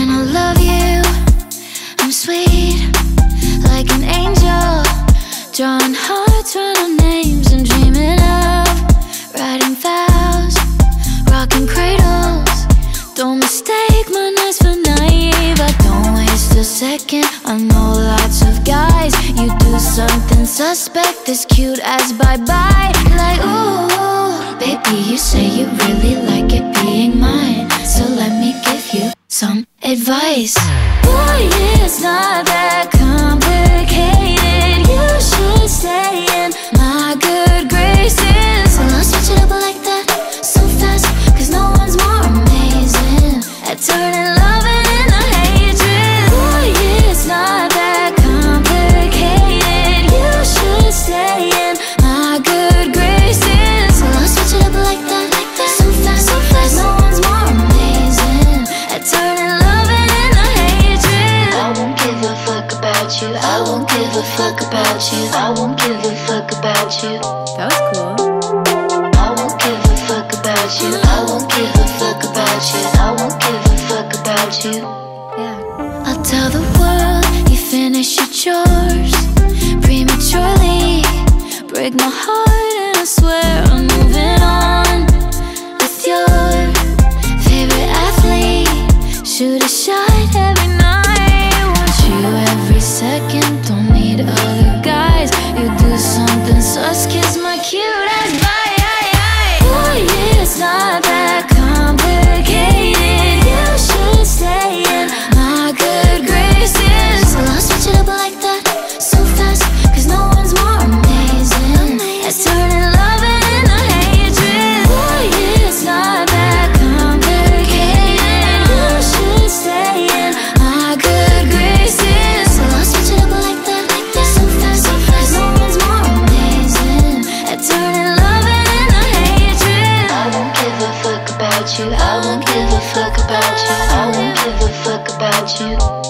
And I love you, I'm sweet like an angel, drawing hearts, writing names and dreaming of writing vows, rocking cradles. Don't mistake my nights for naive. I don't waste a second, I know lots of guys. You do something suspect, as cute as bye-bye. Like, ooh, baby, you say you really like it being mine, so let me give you some advice. Boy, it's not that complicated. You should stay in my good graces. Well, I'll switch it up like that so fast, cause no one's more amazing at turning love into hatred. Boy, it's not that complicated. You should stay in my good graces. Well, I'll switch it up like that so fast, no one's more amazing at turning love into hatred. I won't give a fuck about you. I won't give a fuck about you. I won't give a fuck about you. That was cool. I won't give a fuck about you. I won't give a fuck about you. I won't give a fuck about you. Yeah. I'll tell the world you finish your chores prematurely. Break my heart and I swear I'm moving on with your favorite athlete. Shoot a shot every night, want you every second. Don't need other guys. You do something sus, kiss my cute ass bye. Boy, it's not that complicated. You should stay in my good graces. Well, I'll switch it up like that so fast, cause no one's more amazing at turning love into hatred. Boy, it's not that complicated. You should stay in my good graces. Well, I'll switch it up like that so fast, cause no one's more amazing at turning love into hatred. I won't give a fuck about you. I won't give a fuck about you. I won't give a fuck about you.